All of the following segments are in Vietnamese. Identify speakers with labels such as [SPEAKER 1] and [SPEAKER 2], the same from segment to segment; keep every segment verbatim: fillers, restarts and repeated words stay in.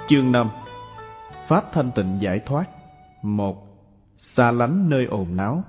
[SPEAKER 1] Chương năm. Pháp thanh tịnh giải thoát. Một. Xa lánh nơi ồn náo.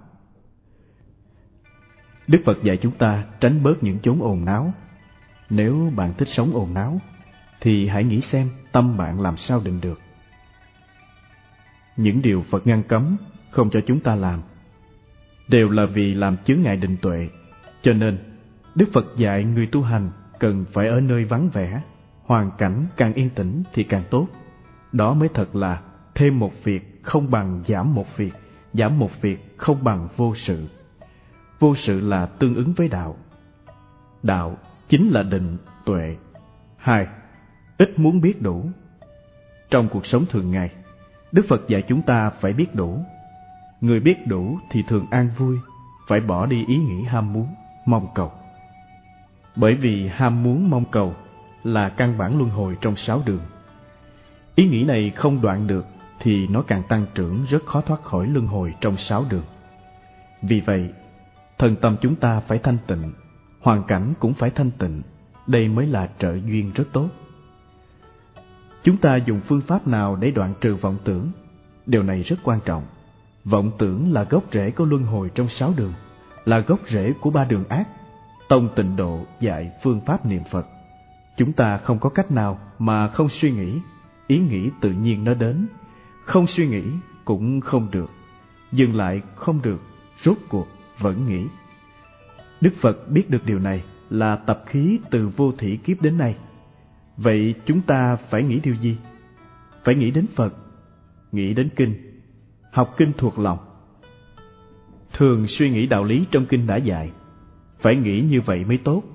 [SPEAKER 1] Đức Phật dạy chúng ta tránh bớt những chốn ồn náo. Nếu bạn thích sống ồn náo, thì hãy nghĩ xem tâm bạn làm sao định được. Những điều Phật ngăn cấm không cho chúng ta làm đều là vì làm chướng ngại định tuệ. Cho nên Đức Phật dạy người tu hành cần phải ở nơi vắng vẻ, hoàn cảnh càng yên tĩnh thì càng tốt. Đó mới thật là thêm một việc không bằng giảm một việc, giảm một việc không bằng vô sự. Vô sự là tương ứng với đạo. Đạo chính là định, tuệ. Hai. Ít muốn biết đủ. Trong cuộc sống thường ngày, Đức Phật dạy chúng ta phải biết đủ. Người biết đủ thì thường an vui, phải bỏ đi ý nghĩ ham muốn, mong cầu. Bởi vì ham muốn mong cầu là căn bản luân hồi trong sáu đường. Ý nghĩ này không đoạn được thì nó càng tăng trưởng, rất khó thoát khỏi luân hồi trong sáu đường. Vì vậy, thân tâm chúng ta phải thanh tịnh, hoàn cảnh cũng phải thanh tịnh. Đây mới là trợ duyên rất tốt. Chúng ta dùng phương pháp nào để đoạn trừ vọng tưởng? Điều này rất quan trọng. Vọng tưởng là gốc rễ của luân hồi trong sáu đường, là gốc rễ của ba đường ác. Tông Tịnh Độ dạy phương pháp niệm Phật. Chúng ta không có cách nào mà không suy nghĩ. Ý nghĩ tự nhiên nó đến. Không suy nghĩ cũng không được. Dừng lại không được, rốt cuộc vẫn nghĩ. Đức Phật biết được điều này là tập khí từ vô thỉ kiếp đến nay. Vậy chúng ta phải nghĩ điều gì? Phải nghĩ đến Phật, nghĩ đến kinh, học kinh thuộc lòng. Thường suy nghĩ đạo lý trong kinh đã dạy, phải nghĩ như vậy mới tốt.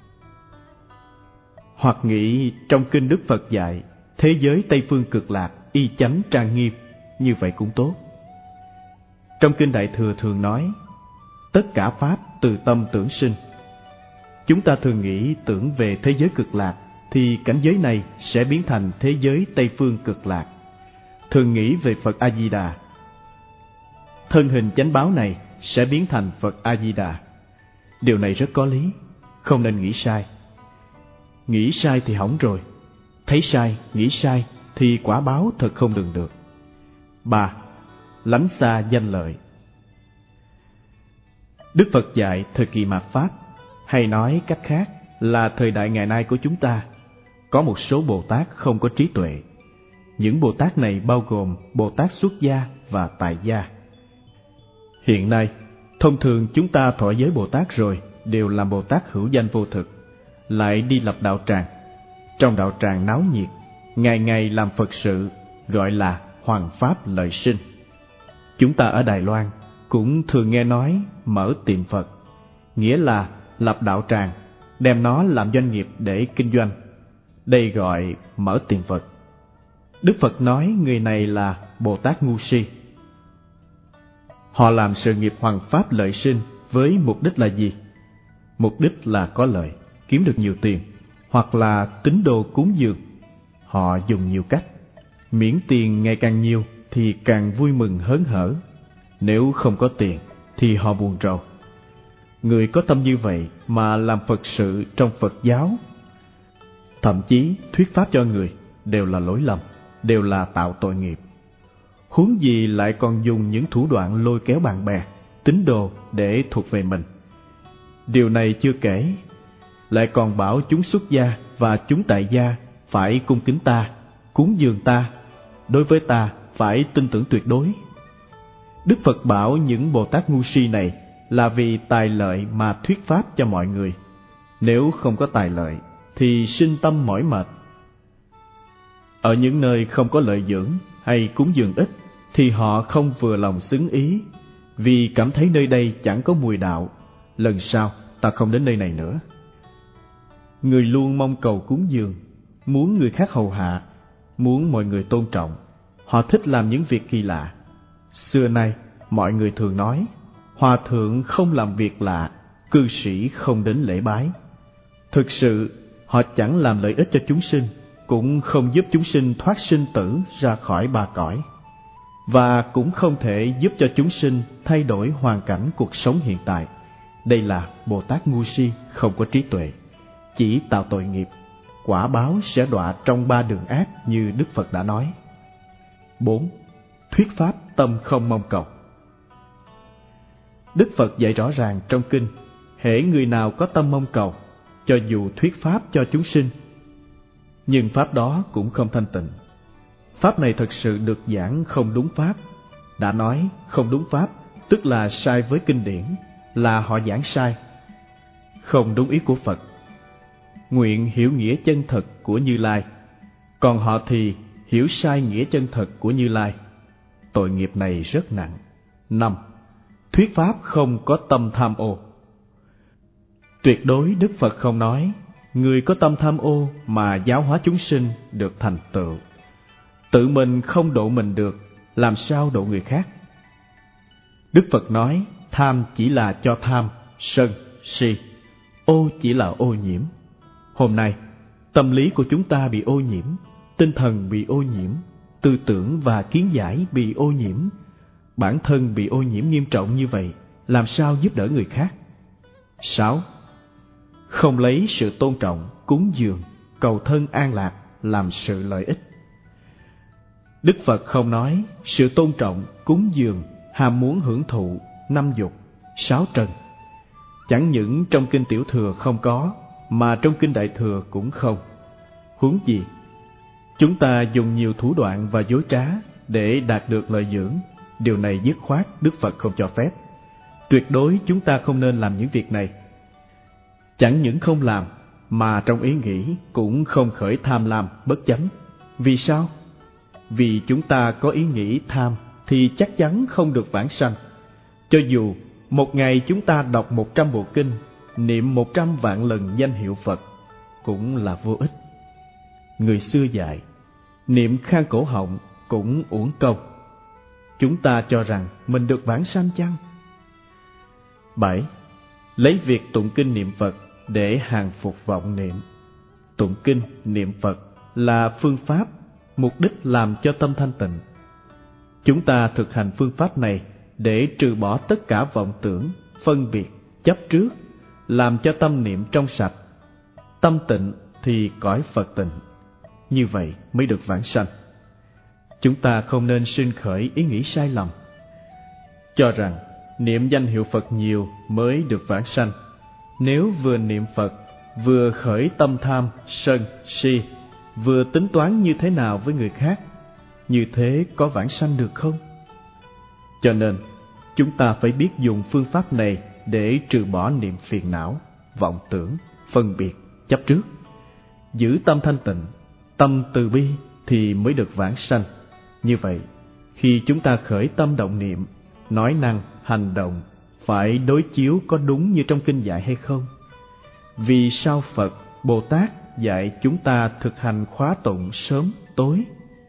[SPEAKER 1] Hoặc nghĩ trong kinh Đức Phật dạy thế giới Tây Phương Cực Lạc y chánh trang nghiêm, như vậy cũng tốt. Trong kinh Đại Thừa thường nói tất cả pháp từ tâm tưởng sinh. Chúng ta thường nghĩ tưởng về thế giới cực lạc thì cảnh giới này sẽ biến thành thế giới Tây Phương Cực Lạc. Thường nghĩ về Phật A-di-đà, thân hình chánh báo này sẽ biến thành Phật A-di-đà. Điều này rất có lý, không nên nghĩ sai. Nghĩ sai thì hỏng rồi. Thấy sai, nghĩ sai thì quả báo thật không lường được. Ba. Lánh xa danh lợi. Đức Phật dạy thời kỳ mạt Pháp, hay nói cách khác là thời đại ngày nay của chúng ta, có một số Bồ Tát không có trí tuệ. Những Bồ Tát này bao gồm Bồ Tát xuất gia và tại gia. Hiện nay, thông thường chúng ta thọ giới Bồ Tát rồi đều làm Bồ Tát hữu danh vô thực, lại đi lập đạo tràng. Trong đạo tràng náo nhiệt, ngày ngày làm Phật sự, gọi là hoằng pháp lợi sinh. Chúng ta ở Đài Loan cũng thường nghe nói mở tiệm Phật, nghĩa là lập đạo tràng, đem nó làm doanh nghiệp để kinh doanh. Đây gọi mở tiệm Phật. Đức Phật nói người này là Bồ Tát ngu si. Họ làm sự nghiệp hoằng pháp lợi sinh với mục đích là gì? Mục đích là có lợi, kiếm được nhiều tiền, hoặc là tín đồ cúng dường. Họ dùng nhiều cách, miễn tiền ngày càng nhiều thì càng vui mừng hớn hở. Nếu không có tiền thì họ buồn rầu. Người có tâm như vậy mà làm Phật sự trong Phật giáo, thậm chí thuyết pháp cho người, đều là lỗi lầm, đều là tạo tội nghiệp. Huống gì lại còn dùng những thủ đoạn lôi kéo bạn bè, tín đồ để thuộc về mình. Điều này chưa kể, lại còn bảo chúng xuất gia và chúng tại gia phải cung kính ta, cúng dường ta, đối với ta phải tin tưởng tuyệt đối. Đức Phật bảo những Bồ Tát ngu si này là vì tài lợi mà thuyết pháp cho mọi người. Nếu không có tài lợi thì sinh tâm mỏi mệt. Ở những nơi không có lợi dưỡng hay cúng dường ít thì họ không vừa lòng xứng ý, vì cảm thấy nơi đây chẳng có mùi đạo. Lần sau ta không đến nơi này nữa. Người luôn mong cầu cúng dường, muốn người khác hầu hạ, muốn mọi người tôn trọng. Họ thích làm những việc kỳ lạ. Xưa nay mọi người thường nói hòa thượng không làm việc lạ, cư sĩ không đến lễ bái. Thực sự họ chẳng làm lợi ích cho chúng sinh, cũng không giúp chúng sinh thoát sinh tử ra khỏi ba cõi, và cũng không thể giúp cho chúng sinh thay đổi hoàn cảnh cuộc sống hiện tại. Đây là Bồ Tát ngu si, không có trí tuệ, chỉ tạo tội nghiệp. quả báo sẽ đọa trong ba đường ác như Đức Phật đã nói. Bốn. Thuyết pháp tâm không mong cầu. Đức Phật dạy rõ ràng trong kinh, hễ người nào có tâm mong cầu, cho dù thuyết pháp cho chúng sinh, nhưng pháp đó cũng không thanh tịnh. Pháp này thật sự được giảng không đúng pháp. Đã nói không đúng pháp, tức là sai với kinh điển, là họ giảng sai, không đúng ý của Phật. Nguyện hiểu nghĩa chân thật của Như Lai, còn họ thì hiểu sai nghĩa chân thật của Như Lai. Tội nghiệp này rất nặng. Năm. Thuyết pháp không có tâm tham ô. Tuyệt đối Đức Phật không nói người có tâm tham ô mà giáo hóa chúng sinh được thành tựu. Tự mình không độ mình được, làm sao độ người khác? Đức Phật nói tham chỉ là cho tham, sân, si, ô chỉ là ô nhiễm. Hôm nay, tâm lý của chúng ta bị ô nhiễm, tinh thần bị ô nhiễm, tư tưởng và kiến giải bị ô nhiễm. Bản thân bị ô nhiễm nghiêm trọng như vậy, làm sao giúp đỡ người khác? Sáu. Không lấy sự tôn trọng, cúng dường, cầu thân an lạc làm sự lợi ích. Đức Phật không nói sự tôn trọng, cúng dường, ham muốn hưởng thụ, năm dục, sáu trần. Chẳng những trong kinh Tiểu Thừa không có, mà trong kinh Đại Thừa cũng không. Huống gì, chúng ta dùng nhiều thủ đoạn và dối trá để đạt được lợi dưỡng. Điều này dứt khoát Đức Phật không cho phép. Tuyệt đối chúng ta không nên làm những việc này. Chẳng những không làm, mà trong ý nghĩ cũng không khởi tham lam, bất chánh. Vì sao? Vì chúng ta có ý nghĩ tham thì chắc chắn không được vãng sanh. Cho dù một ngày chúng ta đọc một trăm bộ kinh, niệm một trăm vạn lần danh hiệu Phật, cũng là vô ích. Người xưa dạy, niệm khang cổ họng cũng uổng công. Chúng ta cho rằng mình được vãng sanh chăng? Bảy. Lấy việc tụng kinh niệm Phật để hàng phục vọng niệm. Tụng kinh niệm Phật là phương pháp, mục đích làm cho tâm thanh tịnh. Chúng ta thực hành phương pháp này để trừ bỏ tất cả vọng tưởng, phân biệt, chấp trước, làm cho tâm niệm trong sạch. Tâm tịnh thì cõi Phật tịnh. Như vậy mới được vãng sanh. Chúng ta không nên sinh khởi ý nghĩ sai lầm, cho rằng niệm danh hiệu Phật nhiều mới được vãng sanh. Nếu vừa niệm Phật, vừa khởi tâm tham, sân, si, vừa tính toán như thế nào với người khác, như thế có vãng sanh được không? Cho nên, chúng ta phải biết dùng phương pháp này để trừ bỏ niệm phiền não, vọng tưởng, phân biệt, chấp trước. Giữ tâm thanh tịnh, tâm từ bi thì mới được vãng sanh. Như vậy, khi chúng ta khởi tâm động niệm, nói năng, hành động, phải đối chiếu có đúng như trong kinh dạy hay không? Vì sao Phật, Bồ Tát dạy chúng ta thực hành khóa tụng sớm, tối?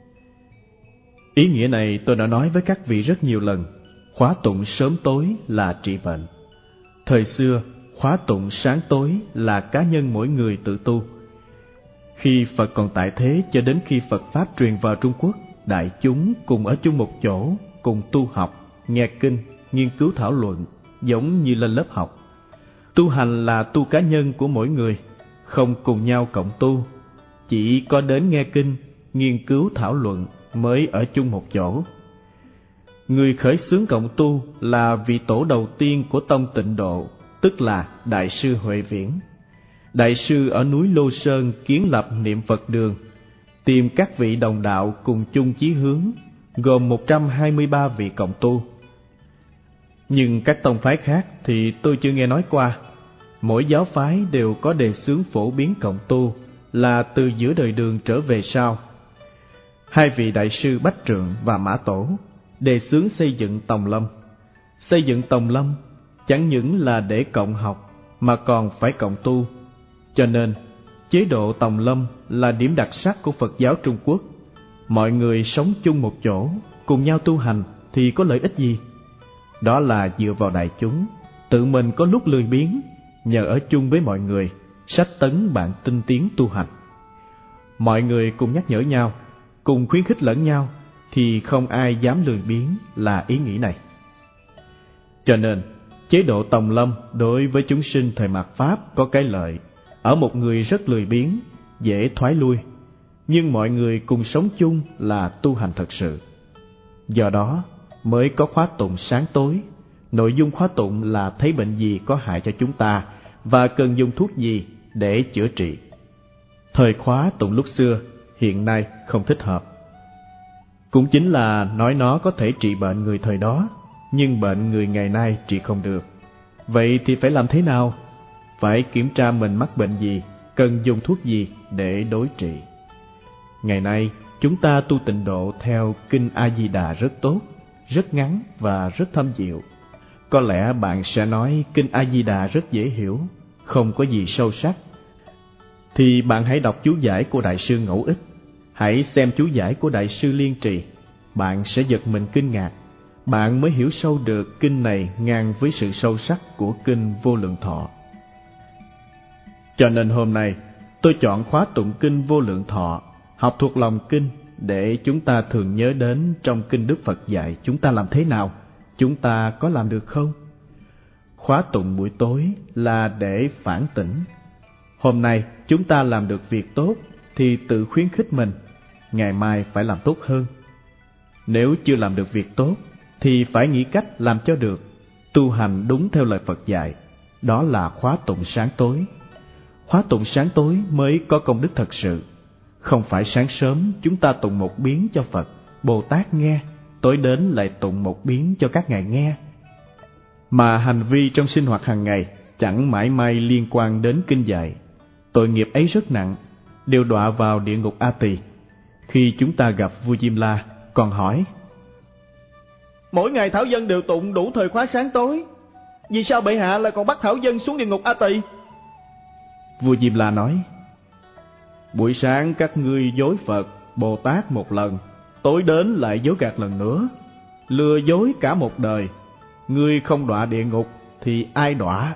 [SPEAKER 1] Ý nghĩa này tôi đã nói với các vị rất nhiều lần. Khóa tụng sớm tối là trị bệnh. Thời xưa, khóa tụng sáng tối là cá nhân mỗi người tự tu. Khi Phật còn tại thế cho đến khi Phật Pháp truyền vào Trung Quốc, đại chúng cùng ở chung một chỗ, cùng tu học, nghe kinh, nghiên cứu thảo luận, giống như lên lớp học. Tu hành là tu cá nhân của mỗi người, không cùng nhau cộng tu. Chỉ có đến nghe kinh, nghiên cứu thảo luận mới ở chung một chỗ. Người khởi xướng cộng tu là vị tổ đầu tiên của tông Tịnh Độ, tức là Đại sư Huệ Viễn. Đại sư ở núi Lô Sơn kiến lập niệm Phật đường, tìm các vị đồng đạo cùng chung chí hướng, gồm một trăm hai mươi ba vị cộng tu. Nhưng các tông phái khác thì tôi chưa nghe nói qua. Mỗi giáo phái đều có đề xướng phổ biến cộng tu là từ giữa đời Đường trở về sau. Hai vị đại sư Bách Trượng và Mã Tổ đề xướng xây dựng Tòng Lâm. Xây dựng Tòng Lâm chẳng những là để cộng học mà còn phải cộng tu. Cho nên, chế độ Tòng Lâm là điểm đặc sắc của Phật giáo Trung Quốc. Mọi người sống chung một chỗ, cùng nhau tu hành thì có lợi ích gì? Đó là dựa vào đại chúng, tự mình có lúc lười biếng, nhờ ở chung với mọi người, sách tấn bạn tinh tiến tu hành. Mọi người cùng nhắc nhở nhau, cùng khuyến khích lẫn nhau, thì không ai dám lười biếng là ý nghĩ này. Cho nên, chế độ Tòng Lâm đối với chúng sinh thời mạt Pháp có cái lợi. Ở một người rất lười biếng, dễ thoái lui, nhưng mọi người cùng sống chung là tu hành thật sự. Do đó mới có khóa tụng sáng tối. Nội dung khóa tụng là thấy bệnh gì có hại cho chúng ta và cần dùng thuốc gì để chữa trị. Thời khóa tụng lúc xưa hiện nay không thích hợp. Cũng chính là nói nó có thể trị bệnh người thời đó, nhưng bệnh người ngày nay trị không được. Vậy thì phải làm thế nào? Phải kiểm tra mình mắc bệnh gì, cần dùng thuốc gì để đối trị. Ngày nay chúng ta tu tịnh độ theo Kinh A Di Đà rất tốt, rất ngắn và rất thâm diệu. Có lẽ bạn sẽ nói Kinh A Di Đà rất dễ hiểu, không có gì sâu sắc. Thì bạn hãy đọc chú giải của Đại sư Ngẫu Ích, hãy xem chú giải của Đại sư Liên Trì, bạn sẽ giật mình kinh ngạc. Bạn mới hiểu sâu được kinh này ngang với sự sâu sắc của Kinh Vô Lượng Thọ. Cho nên hôm nay tôi chọn khóa tụng Kinh Vô Lượng Thọ, học thuộc lòng kinh, để chúng ta thường nhớ đến trong kinh Đức Phật dạy chúng ta làm thế nào, chúng ta có làm được không? Khóa tụng buổi tối là để phản tỉnh. Hôm nay chúng ta làm được việc tốt thì tự khuyến khích mình, ngày mai phải làm tốt hơn. Nếu chưa làm được việc tốt thì phải nghĩ cách làm cho được, tu hành đúng theo lời Phật dạy. Đó là khóa tụng sáng tối. Khóa tụng sáng tối mới có công đức thật sự. Không phải sáng sớm chúng ta tụng một biến cho Phật, Bồ Tát nghe, tối đến lại tụng một biến cho các ngài nghe. Mà hành vi trong sinh hoạt hàng ngày chẳng mãi may liên quan đến kinh dạy. Tội nghiệp ấy rất nặng, đều đọa vào địa ngục A Tỳ. Khi chúng ta gặp vua Diêm La, còn hỏi: mỗi ngày thảo dân đều tụng đủ thời khóa sáng tối, vì sao bệ hạ lại còn bắt thảo dân xuống địa ngục A Tỳ? Vua Diêm La nói: buổi sáng các ngươi dối Phật, Bồ Tát một lần, tối đến lại dối gạt lần nữa, lừa dối cả một đời. Ngươi không đọa địa ngục thì ai đọa?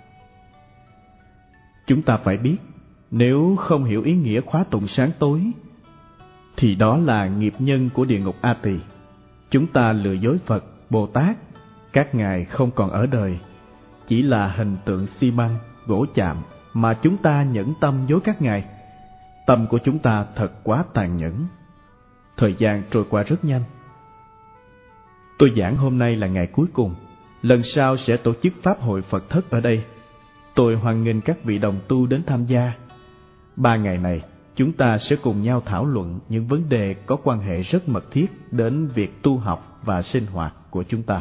[SPEAKER 1] Chúng ta phải biết, nếu không hiểu ý nghĩa khóa tụng sáng tối thì đó là nghiệp nhân của địa ngục A Tỳ. Chúng ta lừa dối Phật, Bồ Tát, các ngài không còn ở đời, chỉ là hình tượng xi măng, gỗ chạm mà chúng ta nhẫn tâm dối các ngài. Tâm của chúng ta thật quá tàn nhẫn. Thời gian trôi qua rất nhanh. Tôi giảng hôm nay là ngày cuối cùng, lần sau sẽ tổ chức pháp hội Phật thất ở đây. Tôi hoan nghênh các vị đồng tu đến tham gia. Ba ngày này, chúng ta sẽ cùng nhau thảo luận những vấn đề có quan hệ rất mật thiết đến việc tu học và sinh hoạt của chúng ta.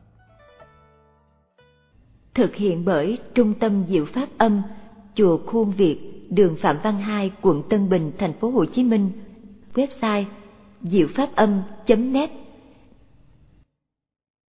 [SPEAKER 2] Thực hiện bởi Trung tâm Diệu Pháp Âm, Chùa Khuôn Việt, đường Phạm Văn Hai, quận Tân Bình, thành phố Hồ Chí Minh. Website diệu pháp âm chấm net.